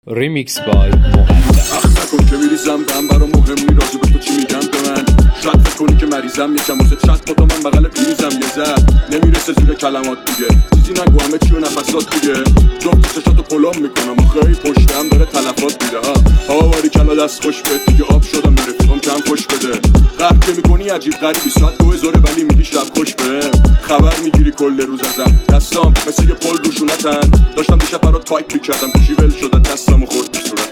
ریمیکس بای مقدم. اخ نکن که میریزم بهم برام مهم نی راجبه تو چی میگم به من. شاید فکر کنی که مریضم یکم واسه چت با تو من بغل پریزم یه زد نمیرسه زیر کلمات دیگه چیزی نگو همه چی و نفسات دیگه جفت چشاتو پلام میکنم و خیلی پشتم داره تلفات میده ها باری کلا دست خوش بهت دیگه آب شدم به رفیقم کم خوش بده قهر که میکنی عجیب غریبی ساعت 2000 ولی میگی شب خوش بهم خبر میگیری کل روز ازم دستام مثل یه پل روشونتن داشتم دیشب برات تایپ میکردم گوشی ول شده دستامو خورد تو صورتم